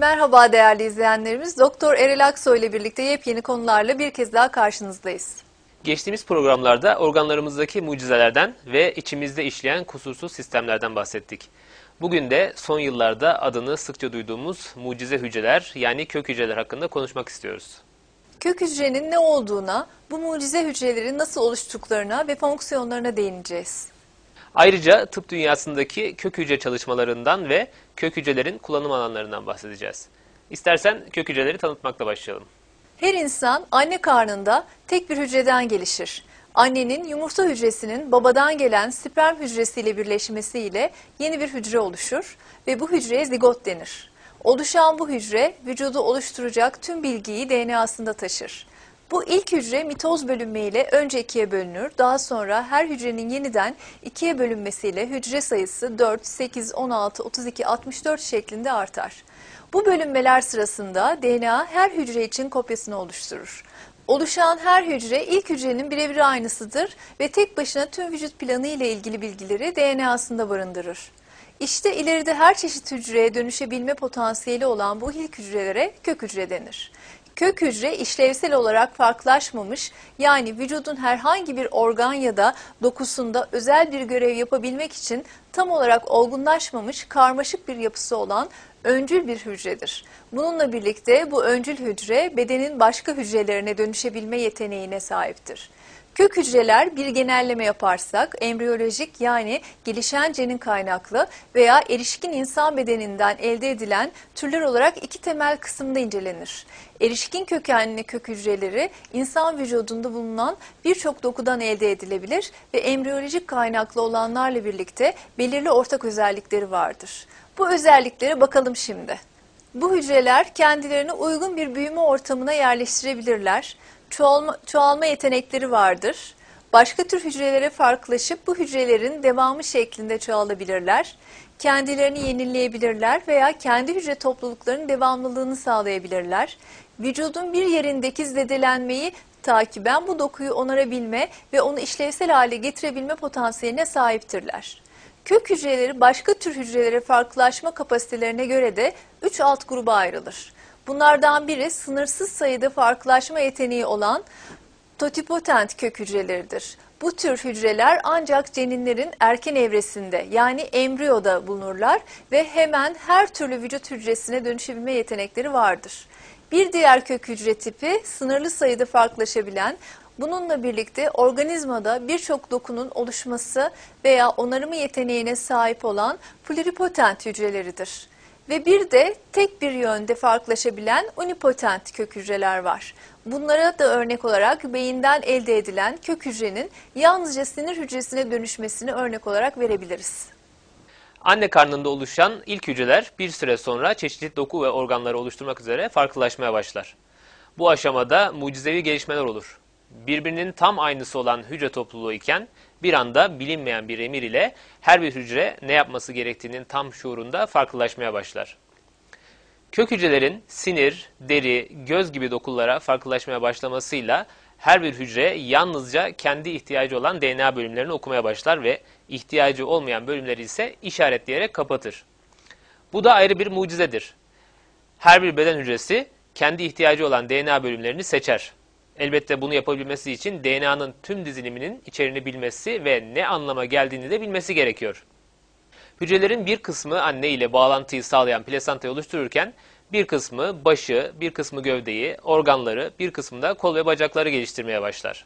Merhaba değerli izleyenlerimiz. Doktor Erel Aksoy ile birlikte yepyeni konularla bir kez daha karşınızdayız. Geçtiğimiz programlarda organlarımızdaki mucizelerden ve içimizde işleyen kusursuz sistemlerden bahsettik. Bugün de son yıllarda adını sıkça duyduğumuz mucize hücreler yani kök hücreler hakkında konuşmak istiyoruz. Kök hücrenin ne olduğuna, bu mucize hücrelerin nasıl oluştuklarına ve fonksiyonlarına değineceğiz. Ayrıca tıp dünyasındaki kök hücre çalışmalarından ve kök hücrelerin kullanım alanlarından bahsedeceğiz. İstersen kök hücreleri tanıtmakla başlayalım. Her insan anne karnında tek bir hücreden gelişir. Annenin yumurta hücresinin babadan gelen sperm hücresiyle birleşmesiyle yeni bir hücre oluşur ve bu hücreye zigot denir. Oluşan bu hücre vücudu oluşturacak tüm bilgiyi DNA'sında taşır. Bu ilk hücre mitoz bölünmeyle önce ikiye bölünür. Daha sonra her hücrenin yeniden ikiye bölünmesiyle hücre sayısı 4, 8, 16, 32, 64 şeklinde artar. Bu bölünmeler sırasında DNA her hücre için kopyasını oluşturur. Oluşan her hücre ilk hücrenin birebir aynısıdır ve tek başına tüm vücut planı ile ilgili bilgileri DNA'sında barındırır. İşte ileride her çeşit hücreye dönüşebilme potansiyeli olan bu ilk hücrelere kök hücre denir. Kök hücre işlevsel olarak farklılaşmamış, yani vücudun herhangi bir organ ya da dokusunda özel bir görev yapabilmek için tam olarak olgunlaşmamış karmaşık bir yapısı olan öncül bir hücredir. Bununla birlikte bu öncül hücre bedenin başka hücrelerine dönüşebilme yeteneğine sahiptir. Kök hücreler bir genelleme yaparsak embriyolojik yani gelişen cenin kaynaklı veya erişkin insan bedeninden elde edilen türler olarak iki temel kısımda incelenir. Erişkin kökenli kök hücreleri insan vücudunda bulunan birçok dokudan elde edilebilir ve embriyolojik kaynaklı olanlarla birlikte belirli ortak özellikleri vardır. Bu özelliklere bakalım şimdi. Bu hücreler kendilerini uygun bir büyüme ortamına yerleştirebilirler. Çoğalma yetenekleri vardır. Başka tür hücrelere farklılaşıp bu hücrelerin devamı şeklinde çoğalabilirler. Kendilerini yenileyebilirler veya kendi hücre topluluklarının devamlılığını sağlayabilirler. Vücudun bir yerindeki zedelenmeyi takiben bu dokuyu onarabilme ve onu işlevsel hale getirebilme potansiyeline sahiptirler. Kök hücreleri başka tür hücrelere farklılaşma kapasitelerine göre de 3 alt gruba ayrılır. Bunlardan biri sınırsız sayıda farklılaşma yeteneği olan totipotent kök hücreleridir. Bu tür hücreler ancak ceninlerin erken evresinde yani embriyoda bulunurlar ve hemen her türlü vücut hücresine dönüşebilme yetenekleri vardır. Bir diğer kök hücre tipi sınırlı sayıda farklılaşabilen, bununla birlikte organizmada birçok dokunun oluşması veya onarımı yeteneğine sahip olan pluripotent hücreleridir. Ve bir de tek bir yönde farklılaşabilen unipotent kök hücreler var. Bunlara da örnek olarak beyinden elde edilen kök hücrenin yalnızca sinir hücresine dönüşmesini örnek olarak verebiliriz. Anne karnında oluşan ilk hücreler bir süre sonra çeşitli doku ve organları oluşturmak üzere farklılaşmaya başlar. Bu aşamada mucizevi gelişmeler olur. Birbirinin tam aynısı olan hücre topluluğu iken bir anda bilinmeyen bir emir ile her bir hücre ne yapması gerektiğinin tam şuurunda farklılaşmaya başlar. Kök hücrelerin sinir, deri, göz gibi dokulara farklılaşmaya başlamasıyla her bir hücre yalnızca kendi ihtiyacı olan DNA bölümlerini okumaya başlar ve ihtiyacı olmayan bölümleri ise işaretleyerek kapatır. Bu da ayrı bir mucizedir. Her bir beden hücresi kendi ihtiyacı olan DNA bölümlerini seçer. Elbette bunu yapabilmesi için DNA'nın tüm diziliminin içeriğini bilmesi ve ne anlama geldiğini de bilmesi gerekiyor. Hücrelerin bir kısmı anne ile bağlantıyı sağlayan plasentayı oluştururken bir kısmı başı, bir kısmı gövdeyi, organları, bir kısmı da kol ve bacakları geliştirmeye başlar.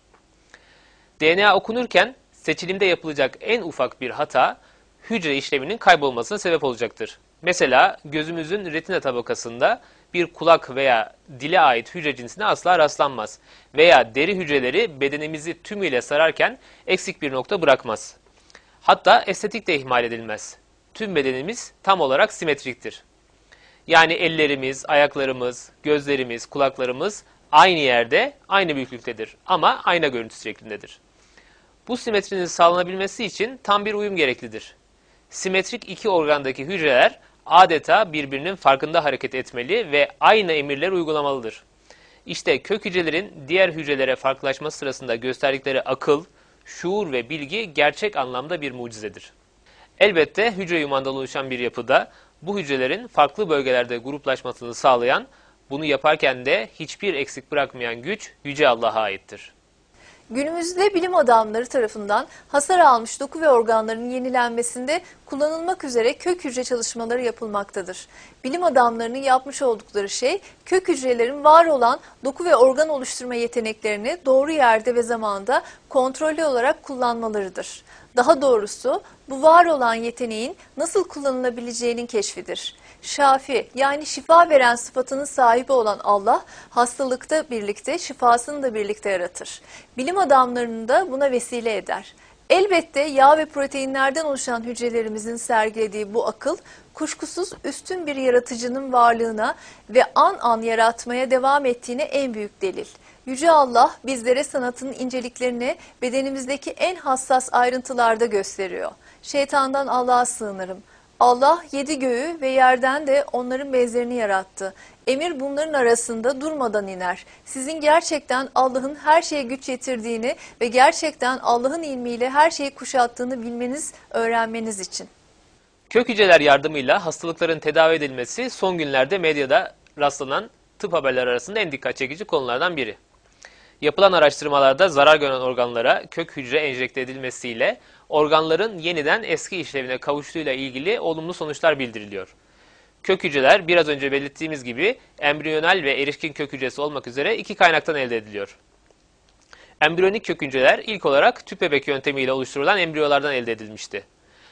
DNA okunurken seçilimde yapılacak en ufak bir hata hücre işlevinin kaybolmasına sebep olacaktır. Mesela gözümüzün retina tabakasında bir kulak veya dile ait hücre cinsine asla rastlanmaz veya deri hücreleri bedenimizi tümüyle sararken eksik bir nokta bırakmaz. Hatta estetik de ihmal edilmez. Tüm bedenimiz tam olarak simetriktir. Yani ellerimiz, ayaklarımız, gözlerimiz, kulaklarımız aynı yerde, aynı büyüklüktedir ama ayna görüntüsü şeklindedir. Bu simetrinin sağlanabilmesi için tam bir uyum gereklidir. Simetrik iki organdaki hücreler adeta birbirinin farkında hareket etmeli ve aynı emirleri uygulamalıdır. İşte kök hücrelerin diğer hücrelere farklılaşması sırasında gösterdikleri akıl, şuur ve bilgi gerçek anlamda bir mucizedir. Elbette hücre yumağından oluşan bir yapıda Bu hücrelerin farklı bölgelerde gruplaşmasını sağlayan, bunu yaparken de hiçbir eksik bırakmayan güç Yüce Allah'a aittir. Günümüzde bilim adamları tarafından hasar almış doku ve organların yenilenmesinde kullanılmak üzere kök hücre çalışmaları yapılmaktadır. Bilim adamlarının yapmış oldukları şey, kök hücrelerin var olan doku ve organ oluşturma yeteneklerini doğru yerde ve zamanda kontrollü olarak kullanmalarıdır. Daha doğrusu bu var olan yeteneğin nasıl kullanılabileceğinin keşfidir. Şafi, yani şifa veren sıfatının sahibi olan Allah, hastalıkta birlikte, şifasını da birlikte yaratır. Bilim adamlarını da buna vesile eder. Elbette yağ ve proteinlerden oluşan hücrelerimizin sergilediği bu akıl, kuşkusuz üstün bir yaratıcının varlığına ve an an yaratmaya devam ettiğine en büyük delil. Yüce Allah bizlere sanatın inceliklerini bedenimizdeki en hassas ayrıntılarda gösteriyor. Şeytandan Allah'a sığınırım. Allah 7 göğü ve yerden de onların benzerini yarattı. Emir bunların arasında durmadan iner. Sizin gerçekten Allah'ın her şeye güç yetirdiğini ve gerçekten Allah'ın ilmiyle her şeyi kuşattığını bilmeniz, öğrenmeniz için. Kök hücreler yardımıyla hastalıkların tedavi edilmesi son günlerde medyada rastlanan tıp haberleri arasında en dikkat çekici konulardan biri. Yapılan araştırmalarda zarar gören organlara kök hücre enjekte edilmesiyle organların yeniden eski işlevine kavuştuğuyla ilgili olumlu sonuçlar bildiriliyor. Kök hücreler biraz önce belirttiğimiz gibi embriyonal ve erişkin kök hücresi olmak üzere iki kaynaktan elde ediliyor. Embriyonik kök hücreler ilk olarak tüp bebek yöntemiyle oluşturulan embriyolardan elde edilmişti.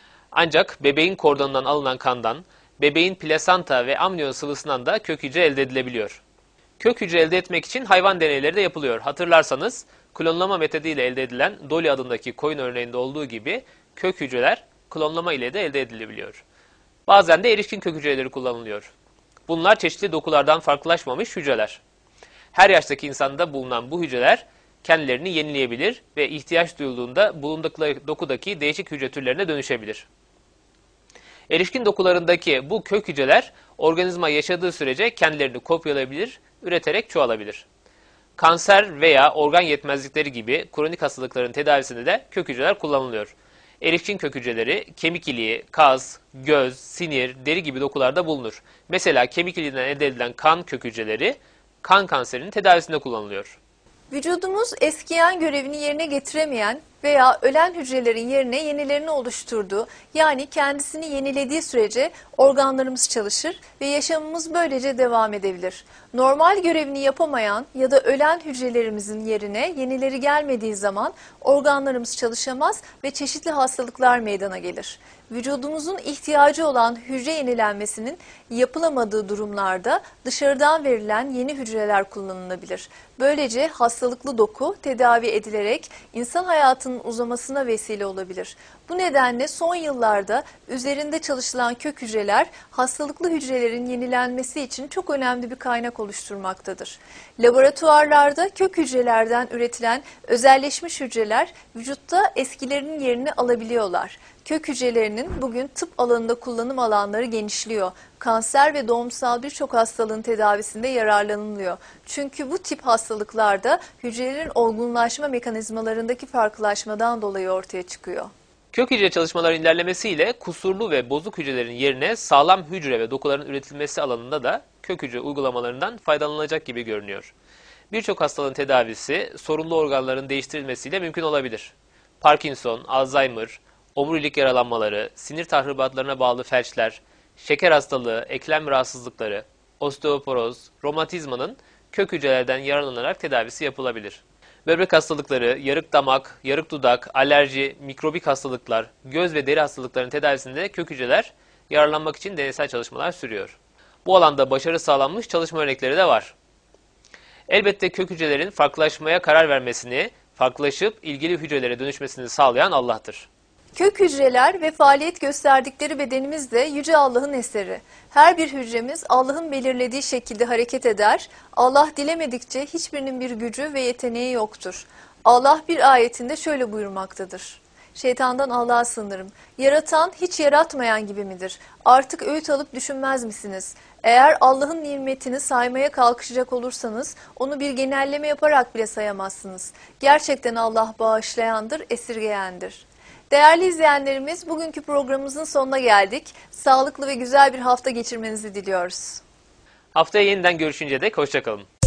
Ancak bebeğin kordonundan alınan kandan, bebeğin plasanta ve amniyon sıvısından da kök hücre elde edilebiliyor. Kök hücre elde etmek için hayvan deneyleri de yapılıyor. Hatırlarsanız klonlama metoduyla elde edilen Dolly adındaki koyun örneğinde olduğu gibi kök hücreler klonlama ile de elde edilebiliyor. Bazen de erişkin kök hücreleri kullanılıyor. Bunlar çeşitli dokulardan farklılaşmamış hücreler. Her yaştaki insanda bulunan bu hücreler kendilerini yenileyebilir ve ihtiyaç duyulduğunda bulundukları dokudaki değişik hücre türlerine dönüşebilir. Erişkin dokularındaki bu kök hücreler organizma yaşadığı sürece kendilerini kopyalayabilir, üreterek çoğalabilir. Kanser veya organ yetmezlikleri gibi kronik hastalıkların tedavisinde de kök hücreler kullanılıyor. Erişkin kök hücreleri kemik iliği, kaz, göz, sinir, deri gibi dokularda bulunur. Mesela kemik iliğinden elde edilen kan kök hücreleri kan kanserinin tedavisinde kullanılıyor. Vücudumuz eskiyen görevini yerine getiremeyen veya ölen hücrelerin yerine yenilerini oluşturduğu, yani kendisini yenilediği sürece organlarımız çalışır ve yaşamımız böylece devam edebilir. Normal görevini yapamayan ya da ölen hücrelerimizin yerine yenileri gelmediği zaman organlarımız çalışamaz ve çeşitli hastalıklar meydana gelir. Vücudumuzun ihtiyacı olan hücre yenilenmesinin yapılamadığı durumlarda dışarıdan verilen yeni hücreler kullanılabilir. Böylece hastalıklı doku tedavi edilerek insan hayatının uzamasına vesile olabilir. Bu nedenle son yıllarda üzerinde çalışılan kök hücreler hastalıklı hücrelerin yenilenmesi için çok önemli bir kaynak oluşturmaktadır. Laboratuvarlarda kök hücrelerden üretilen özelleşmiş hücreler vücutta eskilerinin yerini alabiliyorlar. Kök hücrelerinin bugün tıp alanında kullanım alanları genişliyor. Kanser ve doğumsal birçok hastalığın tedavisinde yararlanılıyor. Çünkü bu tip hastalıklarda hücrelerin olgunlaşma mekanizmalarındaki farklılaşmadan dolayı ortaya çıkıyor. Kök hücre çalışmaların ilerlemesiyle kusurlu ve bozuk hücrelerin yerine sağlam hücre ve dokuların üretilmesi alanında da kök hücre uygulamalarından faydalanılacak gibi görünüyor. Birçok hastalığın tedavisi sorunlu organların değiştirilmesiyle mümkün olabilir. Parkinson, Alzheimer, omurilik yaralanmaları, sinir tahribatlarına bağlı felçler, şeker hastalığı, eklem rahatsızlıkları, osteoporoz, romatizmanın kök hücrelerden yararlanarak tedavisi yapılabilir. Böbrek hastalıkları, yarık damak, yarık dudak, alerji, mikrobik hastalıklar, göz ve deri hastalıklarının tedavisinde kök hücreler yararlanmak için deneysel çalışmalar sürüyor. Bu alanda başarı sağlanmış çalışma örnekleri de var. Elbette kök hücrelerin farklılaşmaya karar vermesini, farklılaşıp ilgili hücrelere dönüşmesini sağlayan Allah'tır. Kök hücreler ve faaliyet gösterdikleri bedenimiz de Yüce Allah'ın eseri. Her bir hücremiz Allah'ın belirlediği şekilde hareket eder. Allah dilemedikçe hiçbirinin bir gücü ve yeteneği yoktur. Allah bir ayetinde şöyle buyurmaktadır. Şeytandan Allah'a sığınırım. Yaratan hiç yaratmayan gibi midir? Artık öğüt alıp düşünmez misiniz? Eğer Allah'ın nimetini saymaya kalkışacak olursanız onu bir genelleme yaparak bile sayamazsınız. Gerçekten Allah bağışlayandır, esirgeyendir. Değerli izleyenlerimiz, bugünkü programımızın sonuna geldik. Sağlıklı ve güzel bir hafta geçirmenizi diliyoruz. Haftaya yeniden görüşünce dek hoşça kalın.